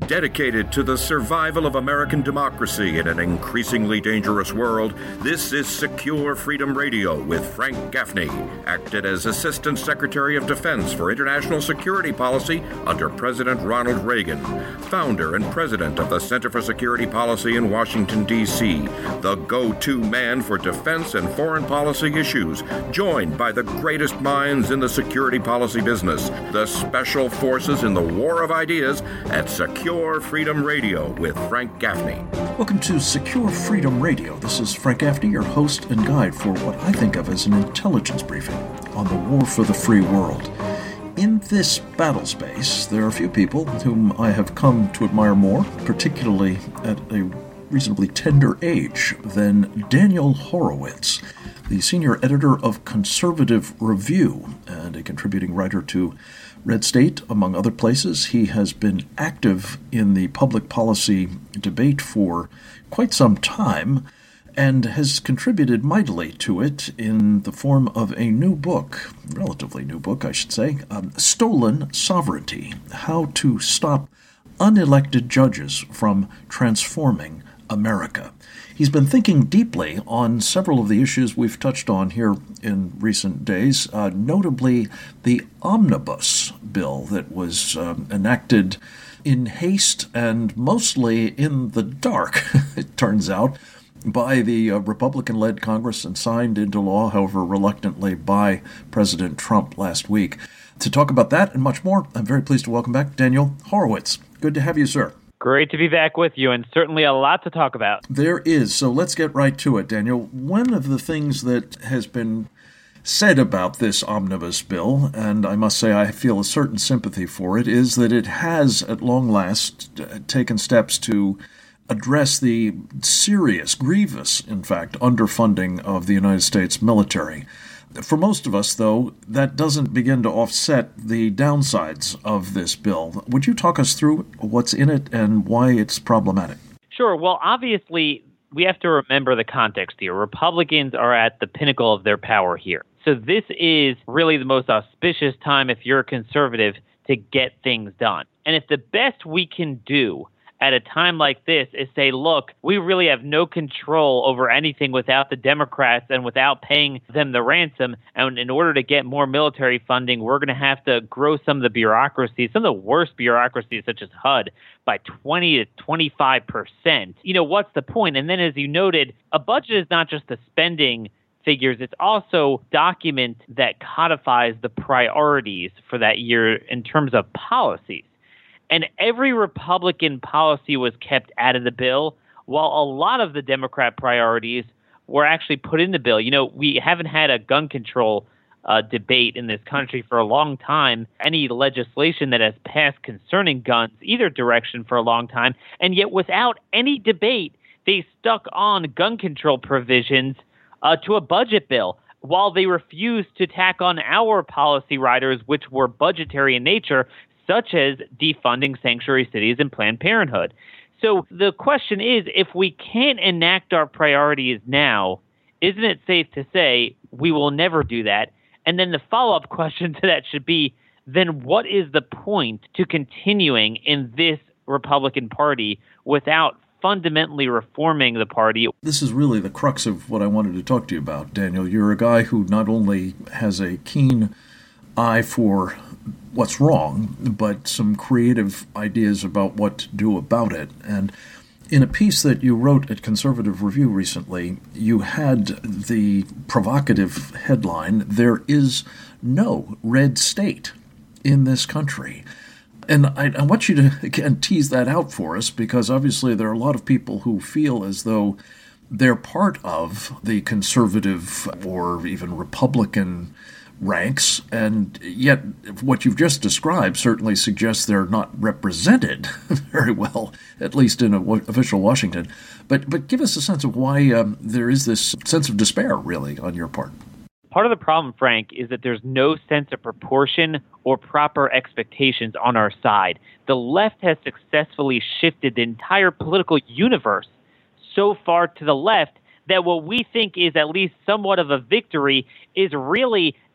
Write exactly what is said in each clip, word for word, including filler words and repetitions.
Dedicated to the survival of American democracy in an increasingly dangerous world, this is Secure Freedom Radio with Frank Gaffney, acted as Assistant Secretary of Defense for International Security Policy under President Ronald Reagan, founder and president of the Center for Security Policy in Washington, D C, the go-to man for defense and foreign policy issues, joined by the greatest minds in the security policy business, the special forces in the war of ideas at Secure Freedom Radio with Frank Gaffney. Welcome to Secure Freedom Radio. This is Frank Gaffney, your host and guide for what I think of as an intelligence briefing on the war for the free world. In this battle space, there are a few people whom I have come to admire more, particularly at a reasonably tender age, than Daniel Horowitz, the senior editor of Conservative Review and a contributing writer to Red State, among other places. He has been active in the public policy debate for quite some time and has contributed mightily to it in the form of a new book, relatively new book, I should say, um, Stolen Sovereignty: How to Stop Unelected Judges from Transforming America. He's been thinking deeply on several of the issues we've touched on here in recent days, uh, notably the omnibus bill that was um, enacted in haste and mostly in the dark, it turns out, by the uh, Republican-led Congress and signed into law, however reluctantly, by President Trump last week. To talk about that and much more, I'm very pleased to welcome back Daniel Horowitz. Good to have you, sir. Great to be back with you, and certainly a lot to talk about. There is. So let's get right to it, Daniel. One of the things that has been said about this omnibus bill, and I must say I feel a certain sympathy for it, is that it has, at long last, taken steps to address the serious, grievous, in fact, underfunding of the United States military. For most of us, though, that doesn't begin to offset the downsides of this bill. Would you talk us through what's in it and why it's problematic? Sure. Well, obviously, we have to remember the context here. Republicans are at the pinnacle of their power here. So this is really the most auspicious time, if you're a conservative, to get things done. And if the best we can do at a time like this is say, look, we really have no control over anything without the Democrats and without paying them the ransom. And in order to get more military funding, we're going to have to grow some of the bureaucracy, some of the worst bureaucracies such as H U D, by twenty to twenty-five percent. You know, what's the point? And then as you noted, a budget is not just the spending figures. It's also a document that codifies the priorities for that year in terms of policies. And every Republican policy was kept out of the bill, while a lot of the Democrat priorities were actually put in the bill. You know, we haven't had a gun control uh, debate in this country for a long time, any legislation that has passed concerning guns, either direction, for a long time. And yet without any debate, they stuck on gun control provisions uh, to a budget bill, while they refused to tack on our policy riders, which were budgetary in nature, such as defunding sanctuary cities and Planned Parenthood. So the question is, if we can't enact our priorities now, isn't it safe to say we will never do that? And then the follow-up question to that should be, then what is the point to continuing in this Republican Party without fundamentally reforming the party? This is really the crux of what I wanted to talk to you about, Daniel. You're a guy who not only has a keen eye for what's wrong, but some creative ideas about what to do about it. And in a piece that you wrote at Conservative Review recently, you had the provocative headline, "There is no red state in this country." And I, I want you to, again, tease that out for us, because obviously there are a lot of people who feel as though they're part of the conservative or even Republican ranks, and yet what you've just described certainly suggests they're not represented very well, at least in a w- official Washington. But but give us a sense of why um, there is this sense of despair, really, on your part. Part of the problem, Frank, is that there's no sense of proportion or proper expectations on our side. The left has successfully shifted the entire political universe so far to the left that what we think is at least somewhat of a victory is really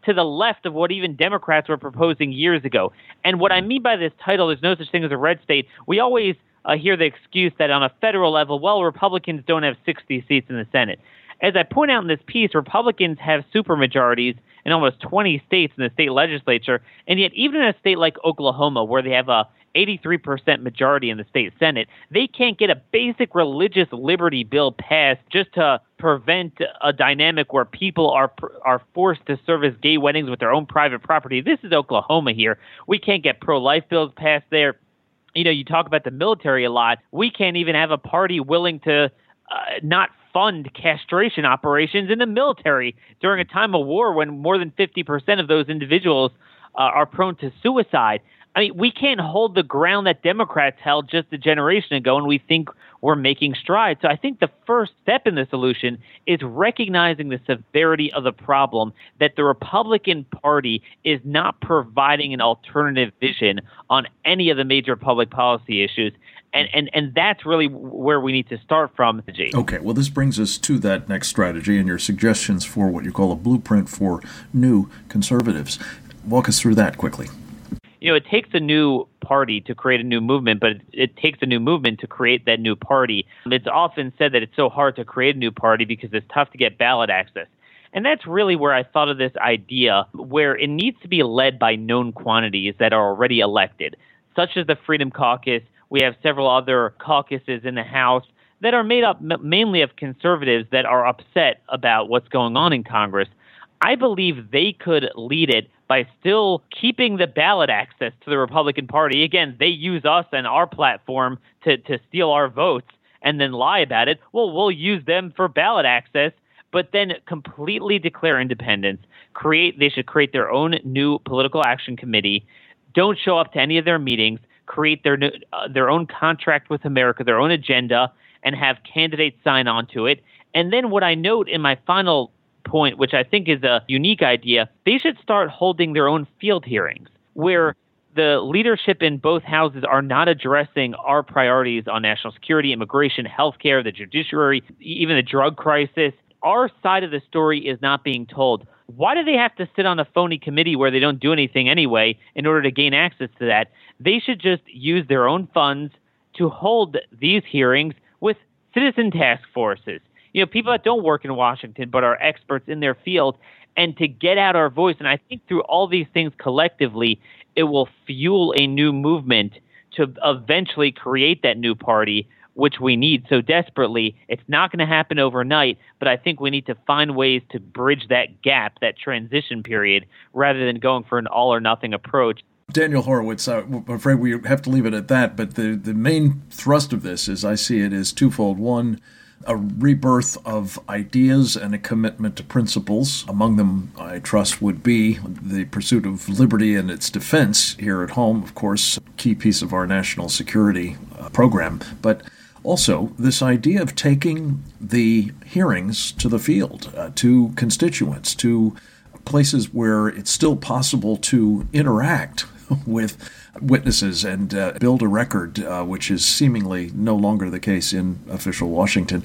to the left of what even Democrats were proposing years ago. And what I mean by this title, there's no such thing as a red state. We always uh, hear the excuse that on a federal level, well, Republicans don't have sixty seats in the Senate. As I point out in this piece, Republicans have supermajorities in almost twenty states in the state legislature, and yet even in a state like Oklahoma, where they have a eighty-three percent majority in the state Senate, they can't get a basic religious liberty bill passed just to prevent a dynamic where people are are forced to service gay weddings with their own private property. This is Oklahoma here. We can't get pro-life bills passed there. You know, you talk about the military a lot. We can't even have a party willing to uh, not fund castration operations in the military during a time of war when more than fifty percent of those individuals uh, are prone to suicide. I mean, we can't hold the ground that Democrats held just a generation ago, and we think we're making strides. So I think the first step in the solution is recognizing the severity of the problem, that the Republican Party is not providing an alternative vision on any of the major public policy issues. And, and and that's really where we need to start from. Okay, well, this brings us to that next strategy and your suggestions for what you call a blueprint for new conservatives. Walk us through that quickly. You know, it takes a new party to create a new movement, but it takes a new movement to create that new party. It's often said that it's so hard to create a new party because it's tough to get ballot access. And that's really where I thought of this idea, where it needs to be led by known quantities that are already elected, such as the Freedom Caucus. We have several other caucuses in the House that are made up m- mainly of conservatives that are upset about what's going on in Congress. I believe they could lead it by still keeping the ballot access to the Republican Party. Again, they use us and our platform to, to steal our votes and then lie about it. Well, we'll use them for ballot access, but then completely declare independence. Create, they should create their own new political action committee. Don't show up to any of their meetings. Create their uh, their own contract with America, their own agenda, and have candidates sign on to it. And then what I note in my final point, which I think is a unique idea, they should start holding their own field hearings where the leadership in both houses are not addressing our priorities on national security, immigration, healthcare, the judiciary, even the drug crisis. Our side of the story is not being told. Why do they have to sit on a phony committee where they don't do anything anyway in order to gain access to that? They should just use their own funds to hold these hearings with citizen task forces. You know, people that don't work in Washington but are experts in their field, and to get out our voice. And I think through all these things collectively, it will fuel a new movement to eventually create that new party, which we need so desperately. It's not going to happen overnight, but I think we need to find ways to bridge that gap, that transition period, rather than going for an all-or-nothing approach. Daniel Horowitz, I'm afraid we have to leave it at that, but the, the main thrust of this, as I see it, is twofold. One, a rebirth of ideas and a commitment to principles. Among them, I trust, would be the pursuit of liberty and its defense here at home, of course, a key piece of our national security uh, program. But also, this idea of taking the hearings to the field, uh, to constituents, to places where it's still possible to interact with witnesses and uh, build a record, uh, which is seemingly no longer the case in official Washington.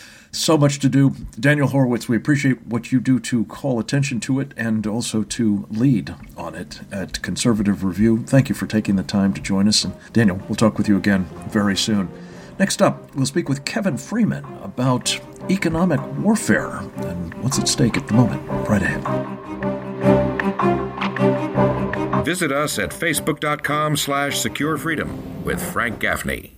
So much to do. Daniel Horowitz, we appreciate what you do to call attention to it and also to lead on it at Conservative Review. Thank you for taking the time to join us. And Daniel, we'll talk with you again very soon. Next up, we'll speak with Kevin Freeman about economic warfare and what's at stake at the moment. Right ahead. Visit us at facebook.com slash secure freedom with Frank Gaffney.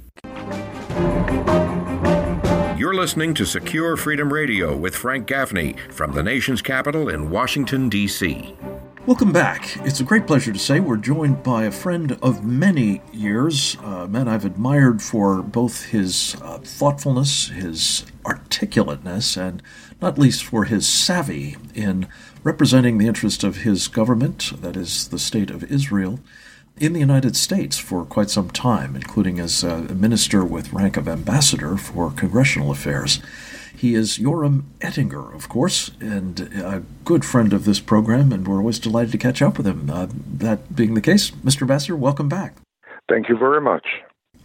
You're listening to Secure Freedom Radio with Frank Gaffney from the nation's capital in Washington, D C Welcome back. It's a great pleasure to say we're joined by a friend of many years, a man I've admired for both his uh, thoughtfulness, his articulateness, and not least for his savvy in representing the interest of his government, that is the State of Israel, in the United States for quite some time, including as a minister with rank of ambassador for congressional affairs. He is Yoram Ettinger, of course, and a good friend of this program, and we're always delighted to catch up with him. Uh, that being the case, Mister Ambassador, welcome back. Thank you very much.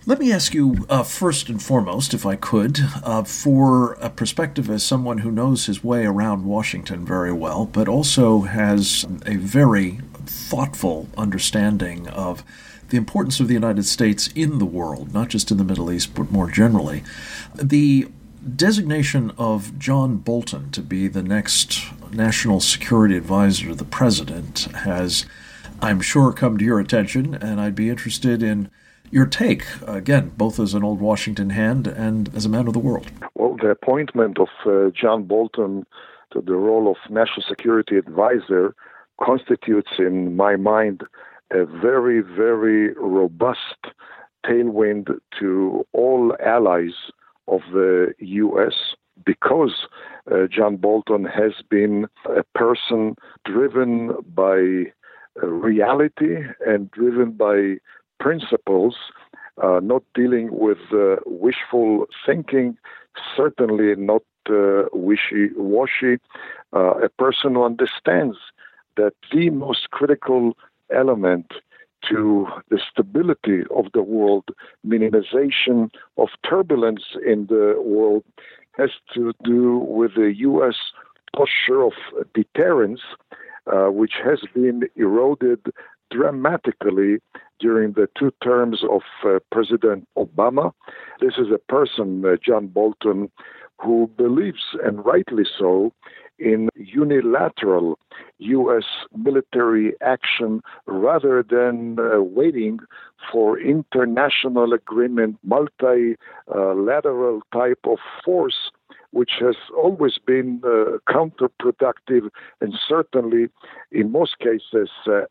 Let me ask you uh, first and foremost, if I could, uh, for a perspective as someone who knows his way around Washington very well, but also has a very thoughtful understanding of the importance of the United States in the world, not just in the Middle East, but more generally. The designation of John Bolton to be the next National Security Advisor to the President has, I'm sure, come to your attention, and I'd be interested in your take, again, both as an old Washington hand and as a man of the world. Well, the appointment of uh, John Bolton to the role of National Security Advisor constitutes, in my mind, a very, very robust tailwind to all allies of the U S because uh, John Bolton has been a person driven by uh, reality and driven by principles, uh, not dealing with uh, wishful thinking, certainly not uh, wishy-washy, uh, a person who understands that the most critical element to the stability of the world, minimization of turbulence in the world, has to do with the U S posture of deterrence, uh, which has been eroded dramatically during the two terms of uh, President Obama. This is a person, uh, John Bolton, who believes, and rightly so, in unilateral U S military action rather than uh, waiting for international agreement, multilateral type of force, which has always been uh, counterproductive and certainly, in most cases, uh,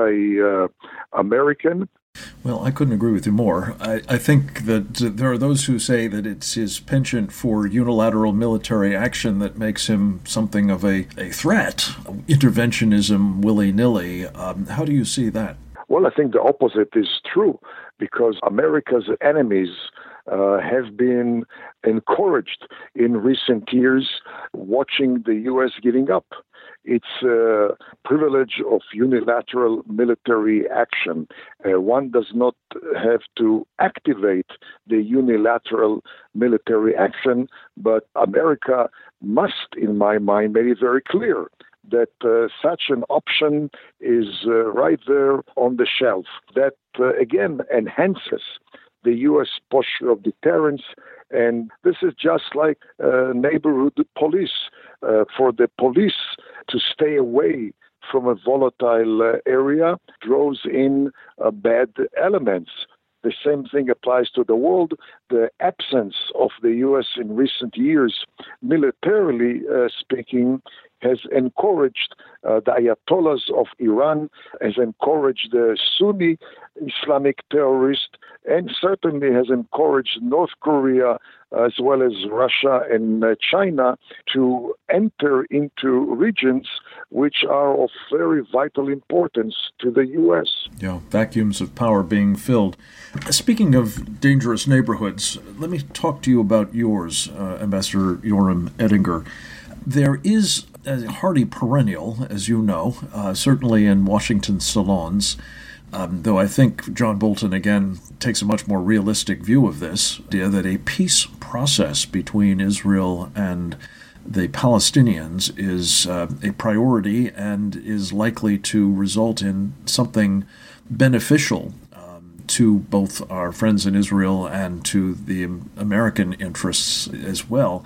anti-American. Well, I couldn't agree with you more. I, I think that there are those who say that it's his penchant for unilateral military action that makes him something of a, a threat, interventionism willy-nilly. Um, how do you see that? Well, I think the opposite is true, because America's enemies uh, have been encouraged in recent years watching the U S giving up its uh, privilege of unilateral military action. Uh, one does not have to activate the unilateral military action, but America must, in my mind, make it very clear that uh, such an option is uh, right there on the shelf. That, uh, again, enhances the U S posture of deterrence. And this is just like uh, neighborhood police. Uh, for the police to stay away from a volatile uh, area draws in uh, bad elements. The same thing applies to the world. The absence of the U S in recent years, militarily uh, speaking, has encouraged uh, the Ayatollahs of Iran, has encouraged the Sunni Islamic terrorists, and certainly has encouraged North Korea as well as Russia and uh, China to enter into regions which are of very vital importance to the U S. Yeah, vacuums of power being filled. Speaking of dangerous neighborhoods, let me talk to you about yours, uh, Ambassador Yoram Ettinger. There is a hardy perennial, as you know, uh, certainly in Washington salons, um, though I think John Bolton, again, takes a much more realistic view of this idea that a peace process between Israel and the Palestinians is uh, a priority and is likely to result in something beneficial um, to both our friends in Israel and to the American interests as well.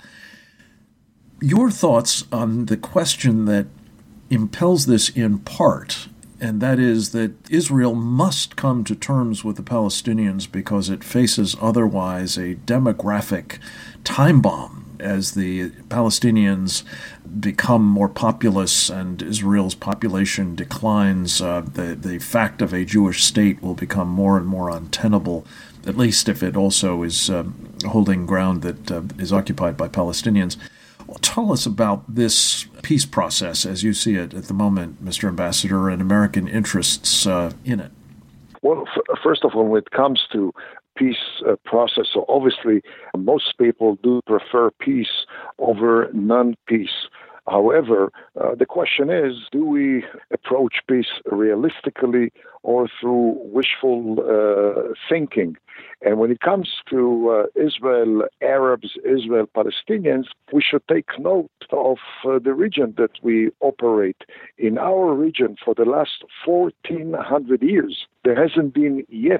Your thoughts on the question that impels this in part, and that is that Israel must come to terms with the Palestinians because it faces otherwise a demographic time bomb as the Palestinians become more populous and Israel's population declines. Uh, the, the fact of a Jewish state will become more and more untenable, at least if it also is uh, holding ground that uh, is occupied by Palestinians. Well, tell us about this peace process as you see it at the moment, Mister Ambassador, and American interests uh, in it. Well, f- first of all, when it comes to peace uh, process, so obviously most people do prefer peace over non-peace. However, uh, the question is, do we approach peace realistically or through wishful uh, thinking? And when it comes to uh, Israel Arabs, Israel Palestinians, we should take note of uh, the region that we operate. In our region, for the last fourteen hundred years, there hasn't been yet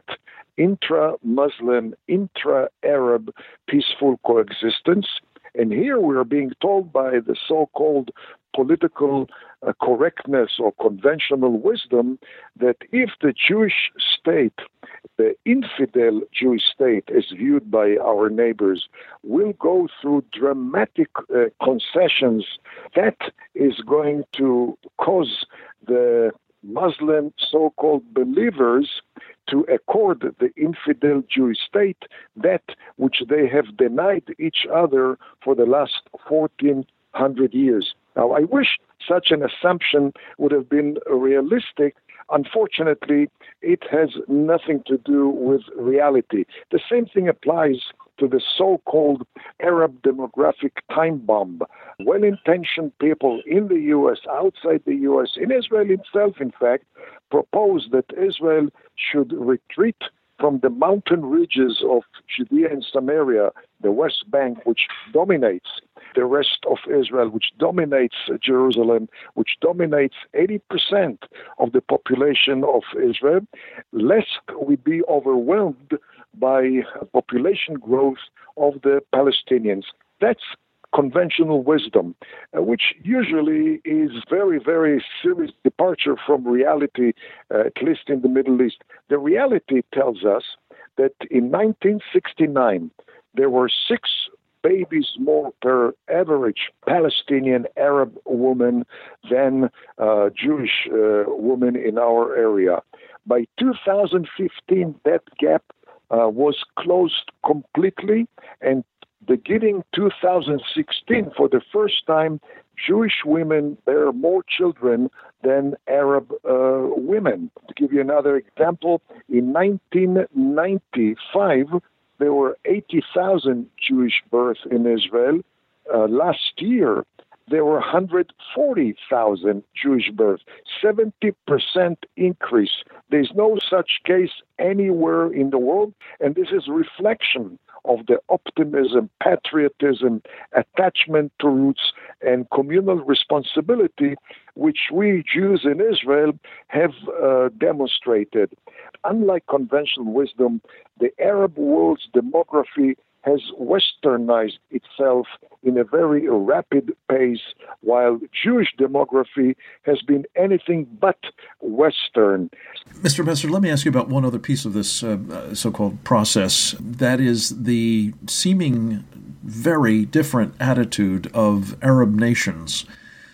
intra-Muslim, intra-Arab peaceful coexistence. And here we are being told by the so-called political uh, correctness or conventional wisdom that if the Jewish state, the infidel Jewish state as viewed by our neighbors, will go through dramatic uh, concessions, that is going to cause the Muslim so-called believers to accord the infidel Jewish state that which they have denied each other for the last fourteen hundred years. Now, I wish such an assumption would have been realistic. Unfortunately, it has nothing to do with reality. The same thing applies to the so-called Arab demographic time bomb. Well-intentioned people in the U S, outside the U S, in Israel itself, in fact, proposed that Israel should retreat from the mountain ridges of Judea and Samaria, the West Bank, which dominates the rest of Israel, which dominates Jerusalem, which dominates eighty percent of the population of Israel, lest we be overwhelmed by population growth of the Palestinians. That's conventional wisdom, uh, which usually is very, very serious departure from reality, uh, at least in the Middle East. The reality tells us that in nineteen sixty-nine, there were six babies more per average Palestinian Arab woman than uh, Jewish uh, women in our area. By two thousand fifteen, that gap uh, was closed completely, and beginning two thousand sixteen, for the first time, Jewish women bear more children than Arab uh, women. To give you another example, in nineteen ninety-five, there were eighty thousand Jewish births in Israel. Uh, last year, there were one hundred forty thousand Jewish births, seventy percent increase. There's no such case anywhere in the world, and this is reflection of the optimism, patriotism, attachment to roots, and communal responsibility which we Jews in Israel have uh, demonstrated. Unlike conventional wisdom, the Arab world's demography has westernized itself in a very rapid pace, while Jewish demography has been anything but Western. Mister Besser, let me ask you about one other piece of this uh, so-called process. That is the seeming very different attitude of Arab nations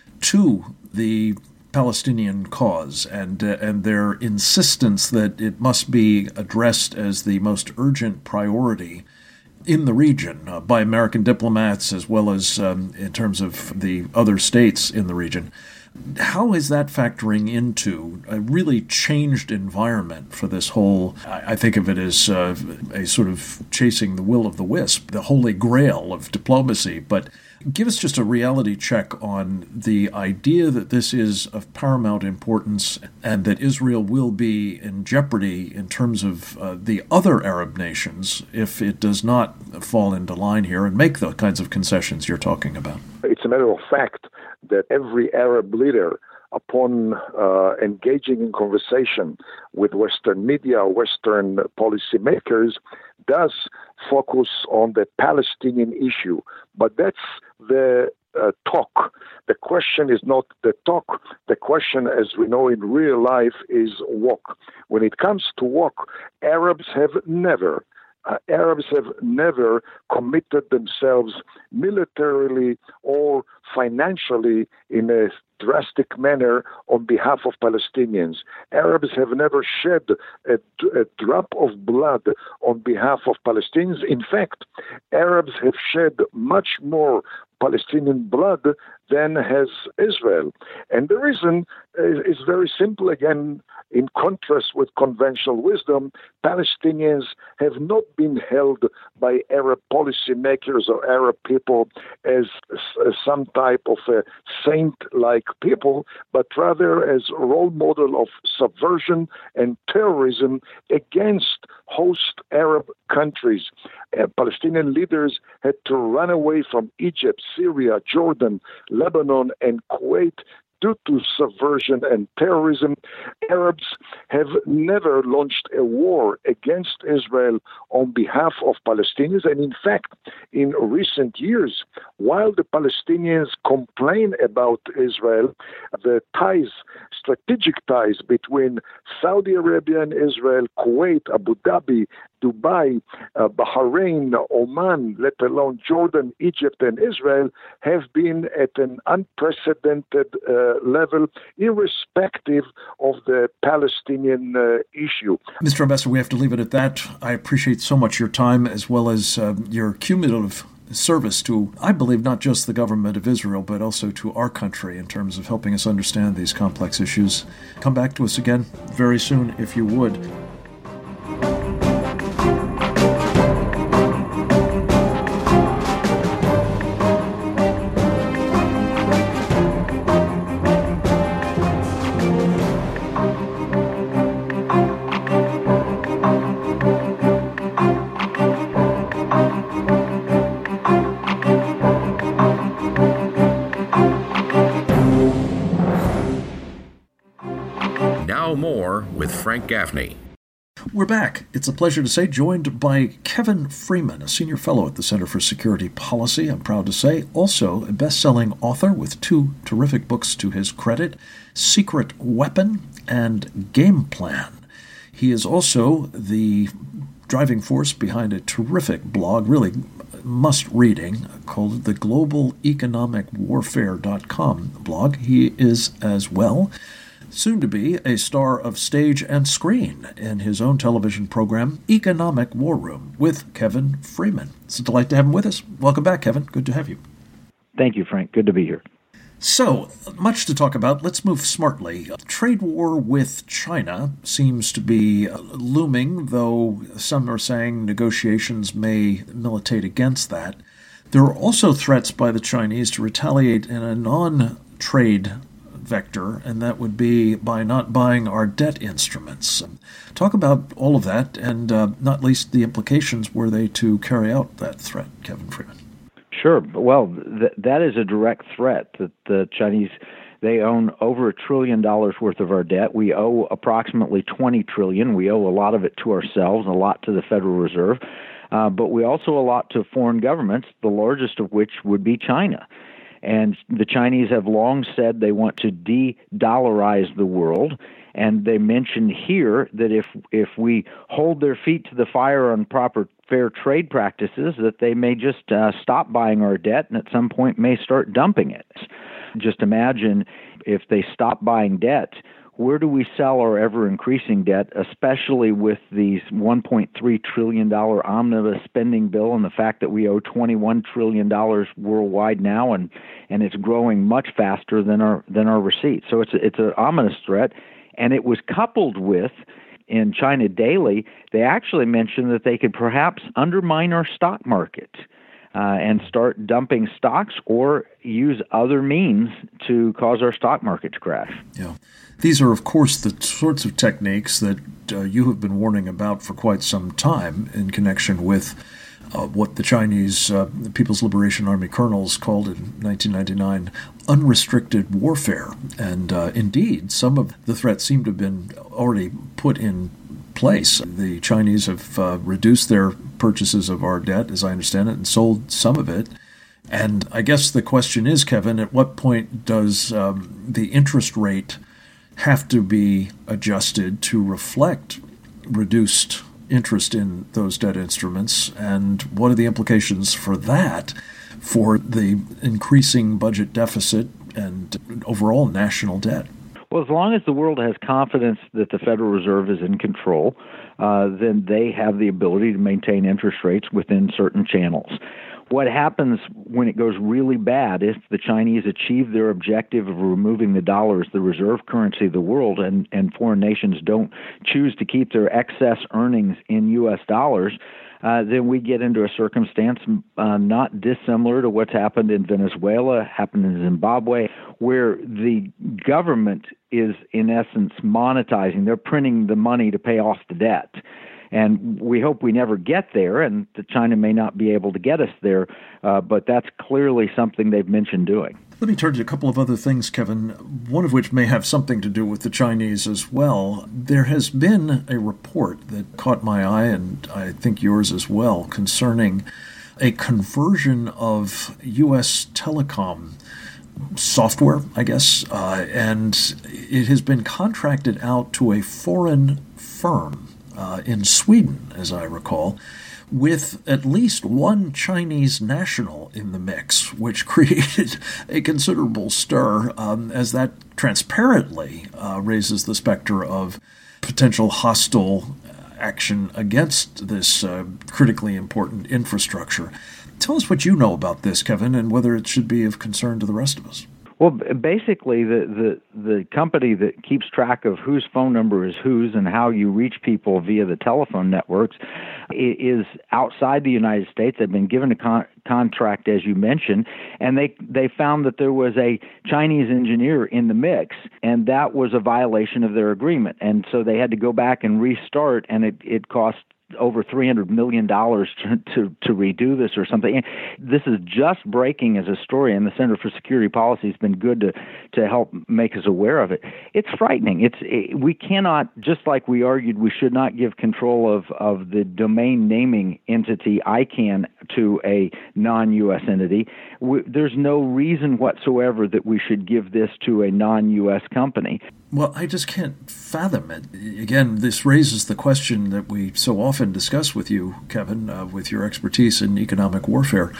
to the Palestinian cause and uh, and their insistence that it must be addressed as the most urgent priority in the region uh, by American diplomats as well as um, in terms of the other states in the region. How is that factoring into a really changed environment for this whole, I, I think of it as uh, a sort of chasing the will of the wisp, the holy grail of diplomacy, but give us just a reality check on the idea that this is of paramount importance and that Israel will be in jeopardy in terms of uh, the other Arab nations if it does not fall into line here and make the kinds of concessions you're talking about. It's a matter of fact that every Arab leader, upon uh, engaging in conversation with Western media, Western policymakers, does focus on the Palestinian issue. But that's the uh, talk. The question is not the talk. The question, as we know in real life, is walk. When it comes to walk, Arabs have never Uh, Arabs have never committed themselves militarily or financially in a drastic manner on behalf of Palestinians. Arabs have never shed a, a drop of blood on behalf of Palestinians. In fact, Arabs have shed much more Palestinian blood than has Israel. And the reason is, is very simple. Again, in contrast with conventional wisdom, Palestinians have not been held by Arab policymakers or Arab people as, as some type of a saint-like people, but rather as a role model of subversion and terrorism against host Arab countries. Uh, Palestinian leaders had to run away from Egypt, Syria, Jordan, Lebanon, and Kuwait due to subversion and terrorism. Arabs have never launched a war against Israel on behalf of Palestinians. And in fact, in recent years, while the Palestinians complain about Israel, the ties, strategic ties between Saudi Arabia and Israel, Kuwait, Abu Dhabi, Dubai, uh, Bahrain, Oman, let alone Jordan, Egypt, and Israel, have been at an unprecedented uh, level, irrespective of the Palestinian uh, issue. Mister Ambassador, we have to leave it at that. I appreciate so much your time as well as uh, your cumulative service to, I believe, not just the government of Israel, but also to our country in terms of helping us understand these complex issues. Come back to us again very soon, if you would. More with Frank Gaffney. We're back. It's a pleasure to say, joined by Kevin Freeman, a senior fellow at the Center for Security Policy, I'm proud to say, also a best-selling author with two terrific books to his credit, Secret Weapon and Game Plan. He is also the driving force behind a terrific blog, really must-reading, called the global economic warfare dot com blog. He is as well soon to be a star of stage and screen in his own television program, Economic War Room, with Kevin Freeman. It's a delight to have him with us. Welcome back, Kevin. Good to have you. Thank you, Frank. Good to be here. So, much to talk about. Let's move smartly. Trade war with China seems to be looming, though some are saying negotiations may militate against that. There are also threats by the Chinese to retaliate in a non-trade vector, and that would be by not buying our debt instruments. Talk about all of that, and uh, not least the implications were they to carry out that threat, Kevin Freeman. Sure. Well, th- that is a direct threat that the Chinese, they own over a trillion dollars worth of our debt. We owe approximately twenty trillion dollars. We owe a lot of it to ourselves, a lot to the Federal Reserve, uh, but we also owe a lot to foreign governments, the largest of which would be China. And the Chinese have long said they want to de-dollarize the world, and they mentioned here that if if we hold their feet to the fire on proper fair trade practices, that they may just uh, stop buying our debt and at some point may start dumping it. Just imagine if they stop buying debt, where do we sell our ever-increasing debt, especially with these one point three trillion dollars omnibus spending bill and the fact that we owe twenty-one trillion dollars worldwide now, and, and it's growing much faster than our than our receipts. So it's a, it's an ominous threat, and it was coupled with, in China Daily, they actually mentioned that they could perhaps undermine our stock market uh, and start dumping stocks or use other means to cause our stock market to crash. Yeah. These are, of course, the sorts of techniques that uh, you have been warning about for quite some time in connection with uh, what the Chinese uh, People's Liberation Army colonels called in nineteen ninety-nine unrestricted warfare. And uh, indeed, some of the threats seem to have been already put in place. The Chinese have uh, reduced their purchases of our debt, as I understand it, and sold some of it. And I guess the question is, Kevin, at what point does um, the interest rate have to be adjusted to reflect reduced interest in those debt instruments, and what are the implications for that for the increasing budget deficit and overall national debt? Well, as long as the world has confidence that the Federal Reserve is in control, uh, then they have the ability to maintain interest rates within certain channels. What happens when it goes really bad if the Chinese achieve their objective of removing the dollar as the reserve currency of the world and, and foreign nations don't choose to keep their excess earnings in U S dollars, uh, then we get into a circumstance uh, not dissimilar to what's happened in Venezuela, happened in Zimbabwe, where the government is, in essence, monetizing. They're printing the money to pay off the debt. And we hope we never get there, and China may not be able to get us there, uh, but that's clearly something they've mentioned doing. Let me turn to a couple of other things, Kevin, one of which may have something to do with the Chinese as well. There has been a report that caught my eye, and I think yours as well, concerning a conversion of U S telecom software, I guess, uh, and it has been contracted out to a foreign firm Uh, in Sweden, as I recall, with at least one Chinese national in the mix, which created a considerable stir, um, as that transparently uh, raises the specter of potential hostile action against this uh, critically important infrastructure. Tell us what you know about this, Kevin, and whether it should be of concern to the rest of us. Well, basically, the, the, the company that keeps track of whose phone number is whose and how you reach people via the telephone networks is outside the United States. They've been given a con- contract, as you mentioned, and they, they found that there was a Chinese engineer in the mix, and that was a violation of their agreement. And so they had to go back and restart, and it, it cost over three hundred million dollars to, to, to redo this or something. This is just breaking as a story, and the Center for Security Policy has been good to, to help make us aware of it. It's frightening. It's it, we cannot, just like we argued, we should not give control of, of the domain naming entity I CANN to a non-U S entity. We, there's no reason whatsoever that we should give this to a non-U S company. Well, I just can't fathom it. Again, this raises the question that we so often discuss with you, Kevin, uh, with your expertise in economic warfare.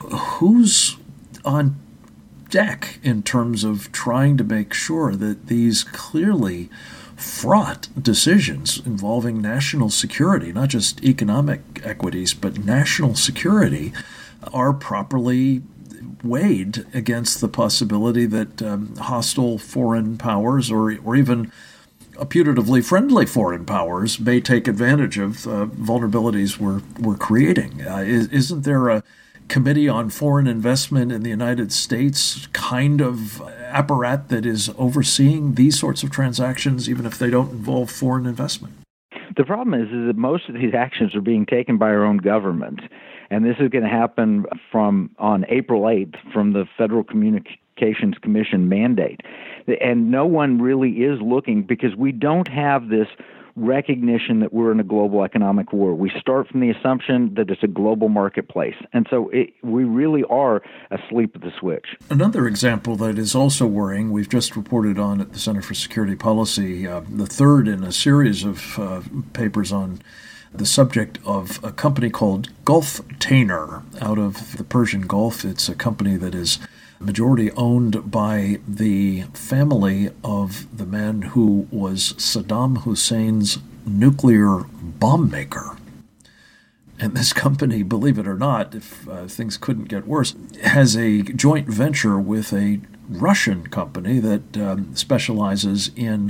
Who's on deck in terms of trying to make sure that these clearly fraught decisions involving national security, not just economic equities, but national security, are properly weighed against the possibility that um, hostile foreign powers or or even putatively friendly foreign powers may take advantage of uh, vulnerabilities we're, we're creating? Uh, is, isn't there a Committee on Foreign Investment in the United States kind of apparat that is overseeing these sorts of transactions, even if they don't involve foreign investment? The problem is, is that most of these actions are being taken by our own government. And this is going to happen from on April eighth from the Federal Communications Commission mandate. And no one really is looking, because we don't have this recognition that we're in a global economic war. We start from the assumption that it's a global marketplace. And so it, we really are asleep at the switch. Another example that is also worrying, we've just reported on at the Center for Security Policy, uh, the third in a series of uh, papers on the subject of a company called Gulftainer out of the Persian Gulf. It's a company that is majority owned by the family of the man who was Saddam Hussein's nuclear bomb maker. And this company, believe it or not, if uh, things couldn't get worse, has a joint venture with a Russian company that um, specializes in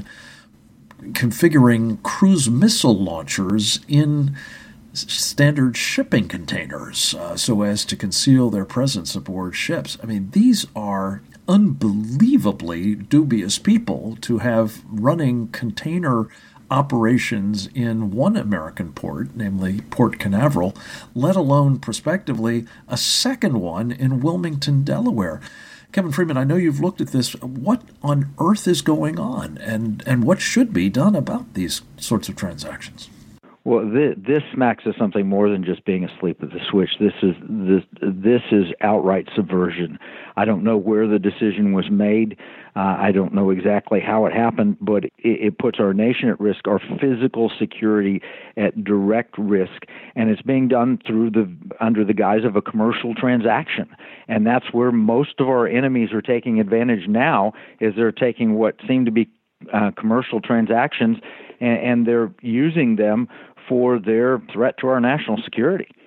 configuring cruise missile launchers in standard shipping containers uh, so as to conceal their presence aboard ships. I mean, these are unbelievably dubious people to have running container operations in one American port, namely Port Canaveral, let alone prospectively a second one in Wilmington, Delaware. Kevin Freeman, I know you've looked at this. What on earth is going on, and, and what should be done about these sorts of transactions? Well, this, this smacks of something more than just being asleep at the switch. This is this this is outright subversion. I don't know where the decision was made. Uh, I don't know exactly how it happened, but it, it puts our nation at risk, our physical security at direct risk, and it's being done through the under the guise of a commercial transaction. And that's where most of our enemies are taking advantage now. Is they're taking what seem to be uh, commercial transactions, and, and they're using them for their threat to our national security.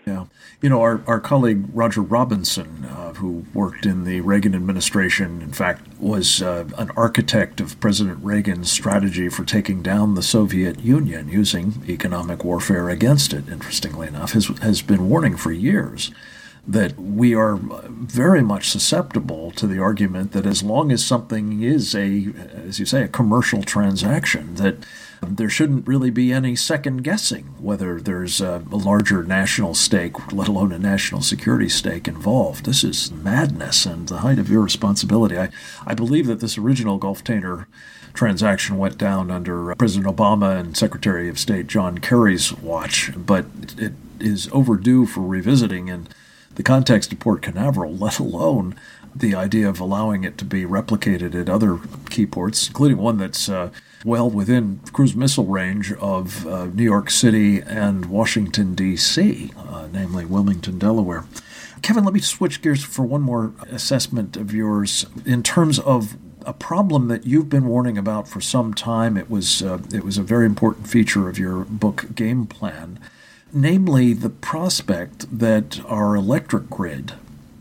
Yeah. You know, our, our colleague Roger Robinson, uh, who worked in the Reagan administration, in fact, was uh, an architect of President Reagan's strategy for taking down the Soviet Union using economic warfare against it, interestingly enough, has, has been warning for years that we are very much susceptible to the argument that as long as something is a, as you say, a commercial transaction, that there shouldn't really be any second guessing whether there's a, a larger national stake, let alone a national security stake involved. This is madness and the height of irresponsibility. I, I believe that this original Gulf-Tainer transaction went down under President Obama and Secretary of State John Kerry's watch, but it is overdue for revisiting in the context of Port Canaveral, let alone the idea of allowing it to be replicated at other key ports, including one that's uh, well within cruise missile range of uh, New York City and Washington, D C, uh, namely Wilmington, Delaware. Kevin, let me switch gears for one more assessment of yours in terms of a problem that you've been warning about for some time. It was uh, it was a very important feature of your book, Game Plan, namely the prospect that our electric grid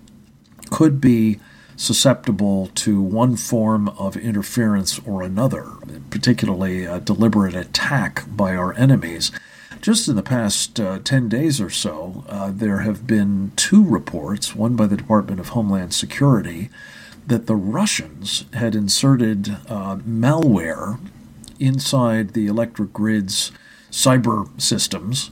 could be susceptible to one form of interference or another, particularly a deliberate attack by our enemies. Just in the past uh, ten days or so, uh, there have been two reports, one by the Department of Homeland Security, that the Russians had inserted uh, malware inside the electric grid's cyber systems,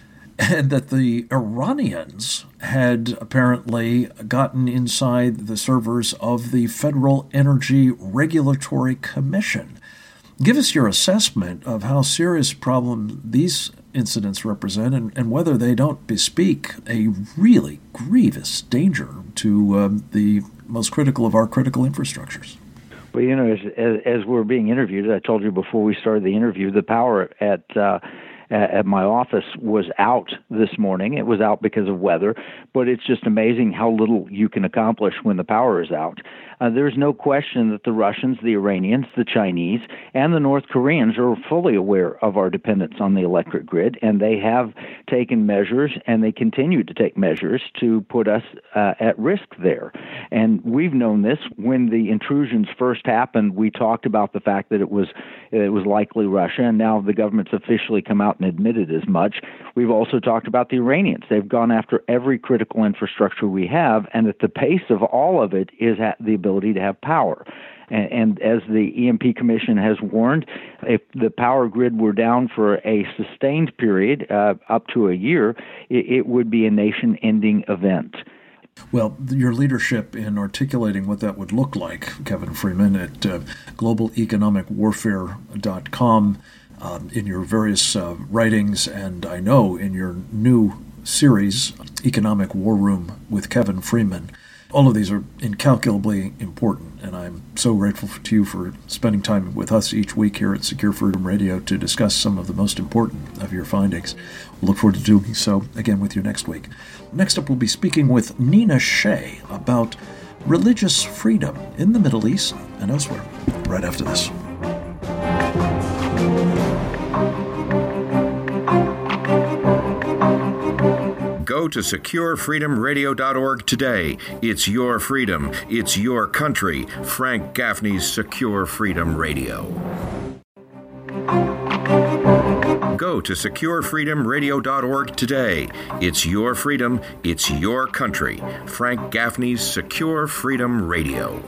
and that the Iranians had apparently gotten inside the servers of the Federal Energy Regulatory Commission. Give us your assessment of how serious a problem these incidents represent and, and whether they don't bespeak a really grievous danger to um, the most critical of our critical infrastructures. Well, you know, as, as, as we're being interviewed, I told you before we started the interview, the power at uh, at my office was out this morning. It was out because of weather, but it's just amazing how little you can accomplish when the power is out. Uh, there's no question that the Russians, the Iranians, the Chinese, and the North Koreans are fully aware of our dependence on the electric grid, and they have taken measures, and they continue to take measures to put us uh, at risk there. And we've known this. When the intrusions first happened, we talked about the fact that it was it was likely Russia, and now the government's officially come out and admitted as much. We've also talked about the Iranians. They've gone after every critical infrastructure we have, and at the pace of all of it is at the ability to have power. And, and as the E M P Commission has warned, if the power grid were down for a sustained period, uh, up to a year, it, it would be a nation-ending event. Well, your leadership in articulating what that would look like, Kevin Freeman, at uh, global economic warfare dot com, um, in your various uh, writings, and I know in your new series, Economic War Room with Kevin Freeman. All of these are incalculably important, and I'm so grateful to you for spending time with us each week here at Secure Freedom Radio to discuss some of the most important of your findings. We'll look forward to doing so again with you next week. Next up, we'll be speaking with Nina Shea about religious freedom in the Middle East and elsewhere, right after this. Go to secure freedom radio dot org today. It's your freedom. It's your country. Frank Gaffney's Secure Freedom Radio. Go to secure freedom radio dot org today. It's your freedom. It's your country. Frank Gaffney's Secure Freedom Radio.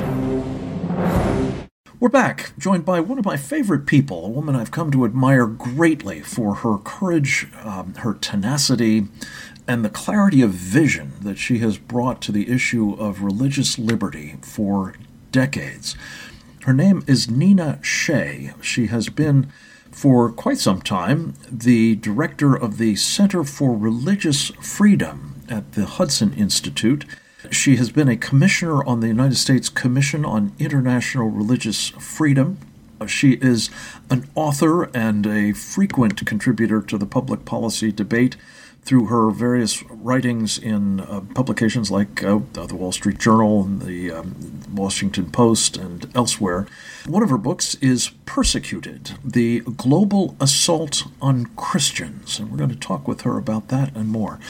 We're back, joined by one of my favorite people, a woman I've come to admire greatly for her courage, um, her tenacity, and the clarity of vision that she has brought to the issue of religious liberty for decades. Her name is Nina Shea. She has been, for quite some time, the director of the Center for Religious Freedom at the Hudson Institute. She has been a commissioner on the United States Commission on International Religious Freedom. She is an author and a frequent contributor to the public policy debate through her various writings in uh, publications like uh, the Wall Street Journal and the um, Washington Post and elsewhere. One of her books is Persecuted, The Global Assault on Christians, and we're going to talk with her about that and more.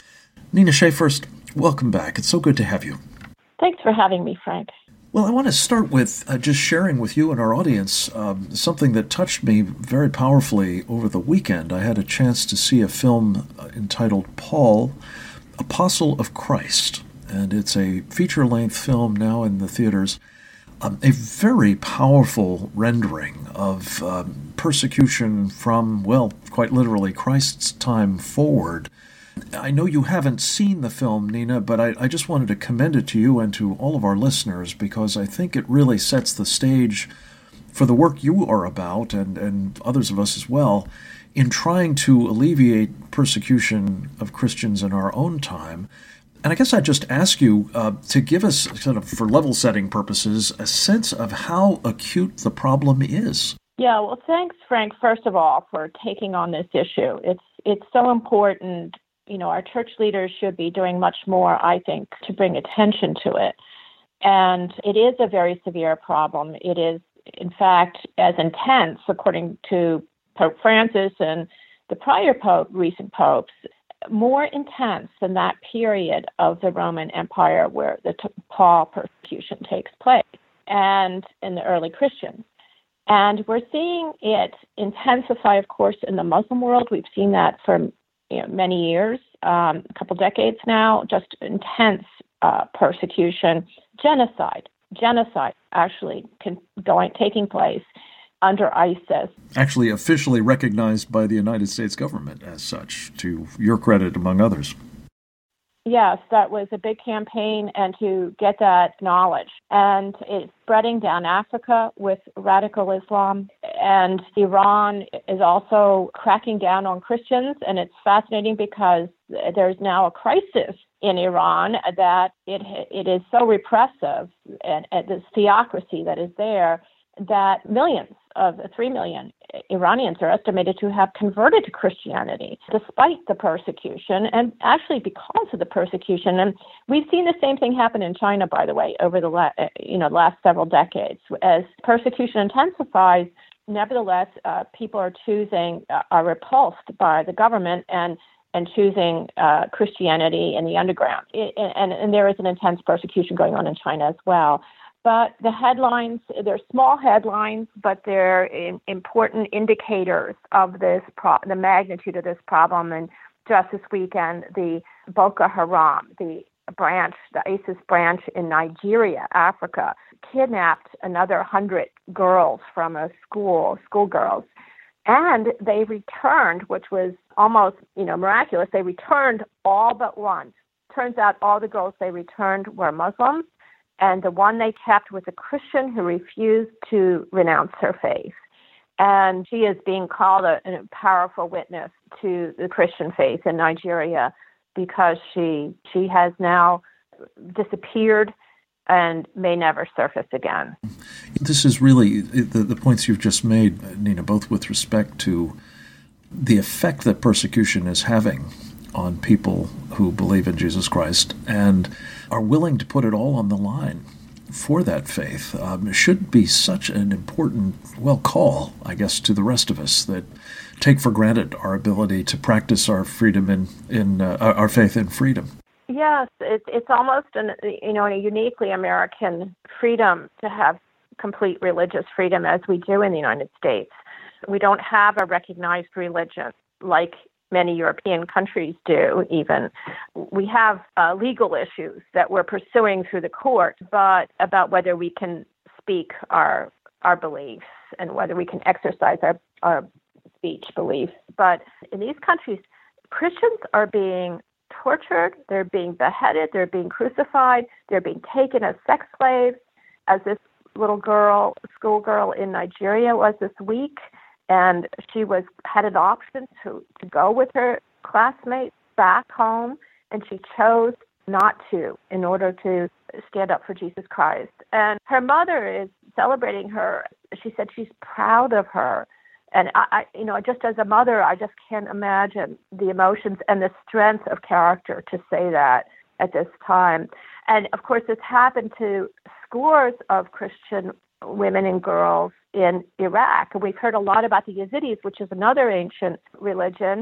Nina Shea, first, welcome back. It's so good to have you. Thanks for having me, Frank. Well, I want to start with uh, just sharing with you and our audience um, something that touched me very powerfully over the weekend. I had a chance to see a film entitled Paul, Apostle of Christ, and it's a feature-length film now in the theaters. Um, a very powerful rendering of um, persecution from, well, quite literally, Christ's time forward. I know you haven't seen the film, Nina, but I, I just wanted to commend it to you and to all of our listeners because I think it really sets the stage for the work you are about, and, and others of us as well, in trying to alleviate persecution of Christians in our own time. And I guess I'd just ask you uh, to give us, sort of for level-setting purposes, a sense of how acute the problem is. Yeah, well, thanks, Frank, first of all, for taking on this issue. It's it's so important. You know, our church leaders should be doing much more, I think, to bring attention to it. And it is a very severe problem. It is, in fact, as intense, according to Pope Francis and the prior pope, recent popes, more intense than that period of the Roman Empire where the t- Paul persecution takes place, and in the early Christians. And we're seeing it intensify, of course, in the Muslim world. We've seen that for you know, many years, um, a couple decades now, just intense uh, persecution, genocide, genocide actually can, going, taking place under ISIS. Actually officially recognized by the United States government as such, to your credit, among others. Yes, that was a big campaign, and to get that knowledge. And it's spreading down Africa with radical Islam, and Iran is also cracking down on Christians. And it's fascinating because there's now a crisis in Iran that it it is so repressive, and, and this theocracy that is there, that millions of three million Iranians are estimated to have converted to Christianity despite the persecution, and actually because of the persecution. And we've seen the same thing happen in China, by the way, over the la- you know last several decades. As persecution intensifies, nevertheless, uh, people are choosing, uh, are repulsed by the government and and choosing uh, Christianity in the underground. It, and, and there is an intense persecution going on in China as well. But the headlines, they're small headlines, but they're in, important indicators of this, pro- the magnitude of this problem. And just this weekend, the Boko Haram, the branch, the ISIS branch in Nigeria, Africa, kidnapped another one hundred girls from a school, schoolgirls. And they returned, which was almost, you know, miraculous. They returned all but one. Turns out all the girls they returned were Muslims. And the one they kept was a Christian who refused to renounce her faith. And she is being called a, a powerful witness to the Christian faith in Nigeria because she she has now disappeared and may never surface again. This is really the, the points you've just made, Nina, both with respect to the effect that persecution is having on people who believe in Jesus Christ and are willing to put it all on the line for that faith. Um, should be such an important, well, call, I guess, to the rest of us that take for granted our ability to practice our freedom in, in uh, our faith in freedom. Yes, it, it's almost an you know a uniquely American freedom to have complete religious freedom as we do in the United States. We don't have a recognized religion like many European countries do even. We have uh, legal issues that we're pursuing through the court, but about whether we can speak our our beliefs and whether we can exercise our, our speech beliefs. But in these countries, Christians are being tortured, they're being beheaded, they're being crucified, they're being taken as sex slaves, as this little girl, schoolgirl in Nigeria was this week. And she was had an option to, to go with her classmates back home, and she chose not to in order to stand up for Jesus Christ. And her mother is celebrating her. She said she's proud of her. And, I, I, you know, just as a mother, I just can't imagine the emotions and the strength of character to say that at this time. And, of course, this happened to scores of Christian women and girls in Iraq. And we've heard a lot about the Yazidis, which is another ancient religion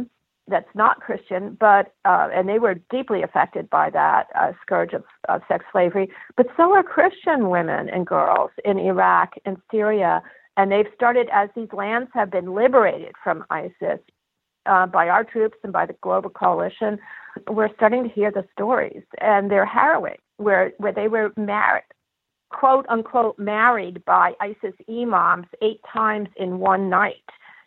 that's not Christian, but uh, and they were deeply affected by that uh, scourge of, of sex slavery. But so are Christian women and girls in Iraq and Syria, and they've started, as these lands have been liberated from ISIS uh, by our troops and by the global coalition. We're starting to hear the stories, and they're harrowing, where where they were married, quote unquote, married by ISIS imams eight times in one night,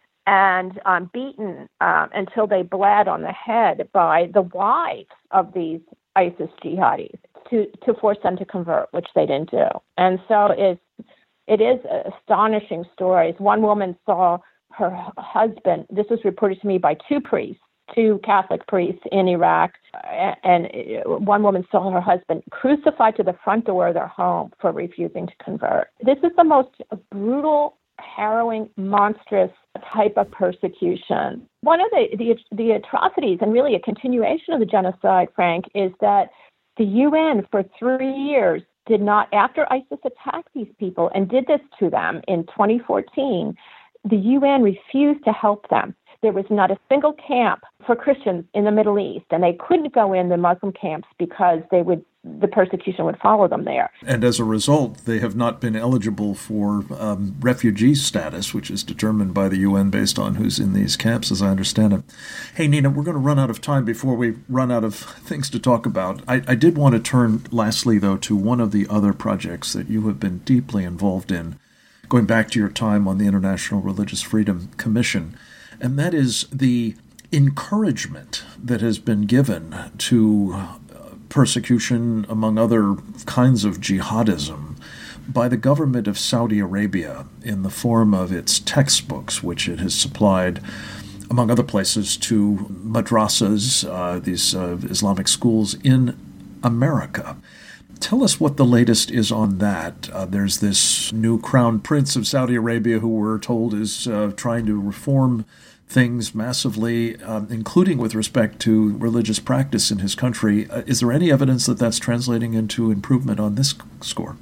and um, beaten uh, until they bled on the head by the wives of these ISIS jihadis to, to force them to convert, which they didn't do. And so it's, it is astonishing stories. One woman saw her husband, this was reported to me by two priests, two Catholic priests in Iraq, and one woman saw her husband crucified to the front door of their home for refusing to convert. This is the most brutal, harrowing, monstrous type of persecution. One of the, the the atrocities, and really a continuation of the genocide, Frank, is that the U N for three years did not, after ISIS attacked these people and did this to them in twenty fourteen, the U N refused to help them. There was not a single camp for Christians in the Middle East, and they couldn't go in the Muslim camps because they would the persecution would follow them there. And as a result, they have not been eligible for um, refugee status, which is determined by the U N based on who's in these camps, as I understand it. Hey, Nina, we're going to run out of time before we run out of things to talk about. I, I did want to turn, lastly, though, to one of the other projects that you have been deeply involved in, going back to your time on the International Religious Freedom Commission, and that is the encouragement that has been given to persecution, among other kinds of jihadism, by the government of Saudi Arabia in the form of its textbooks, which it has supplied, among other places, to madrasas, uh, these uh, Islamic schools in America. Tell us what the latest is on that. Uh, there's this new crown prince of Saudi Arabia who we're told is uh, trying to reform things massively, um, including with respect to religious practice in his country. Uh, is there any evidence that that's translating into improvement on this score?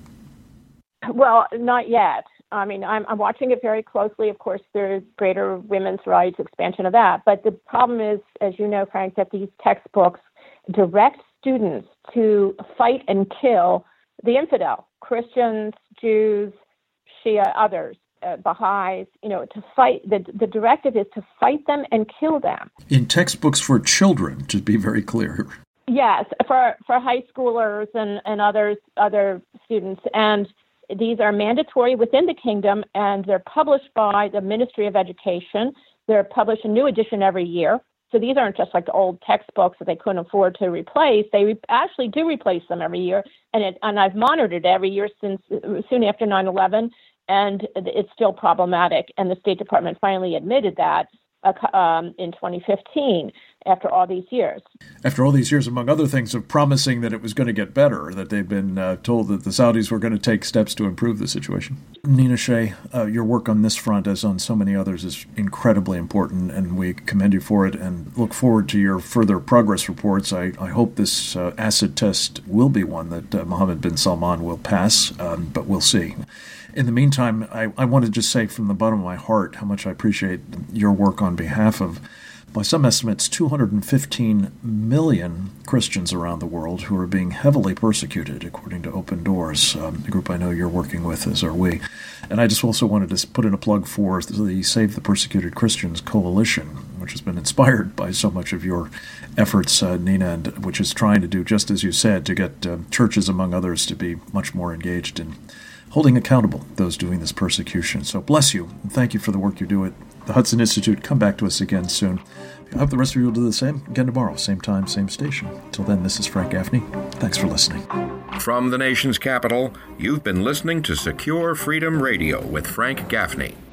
Well, not yet. I mean, I'm, I'm watching it very closely. Of course, there's greater women's rights, expansion of that. But the problem is, as you know, Frank, that these textbooks direct students to fight and kill the infidel, Christians, Jews, Shia, others. Uh, Baha'is, you know, to fight, the the directive is to fight them and kill them. In textbooks for children, to be very clear. Yes, for for high schoolers and, and others, other students. And these are mandatory within the kingdom, and they're published by the Ministry of Education. They're published a new edition every year. So these aren't just like the old textbooks that they couldn't afford to replace. They re- actually do replace them every year. And it, and I've monitored it every year since soon after nine eleven. And it's still problematic. And the State Department finally admitted that uh, um, in twenty fifteen, after all these years. After all these years, among other things, of promising that it was going to get better, that they've been uh, told that the Saudis were going to take steps to improve the situation. Nina Shea, uh, your work on this front, as on so many others, is incredibly important, and we commend you for it and look forward to your further progress reports. I, I hope this uh, acid test will be one that uh, Mohammed bin Salman will pass, um, but we'll see. In the meantime, I, I want to just say from the bottom of my heart how much I appreciate your work on behalf of, by some estimates, two hundred fifteen million Christians around the world who are being heavily persecuted, according to Open Doors, um, a group I know you're working with, as are we. And I just also wanted to put in a plug for the Save the Persecuted Christians Coalition, which has been inspired by so much of your efforts, uh, Nina, and which is trying to do, just as you said, to get uh, churches, among others, to be much more engaged in holding accountable those doing this persecution. So bless you, and thank you for the work you do at the Hudson Institute. Come back to us again soon. I hope the rest of you will do the same again tomorrow, same time, same station. Until then, this is Frank Gaffney. Thanks for listening. From the nation's capital, you've been listening to Secure Freedom Radio with Frank Gaffney.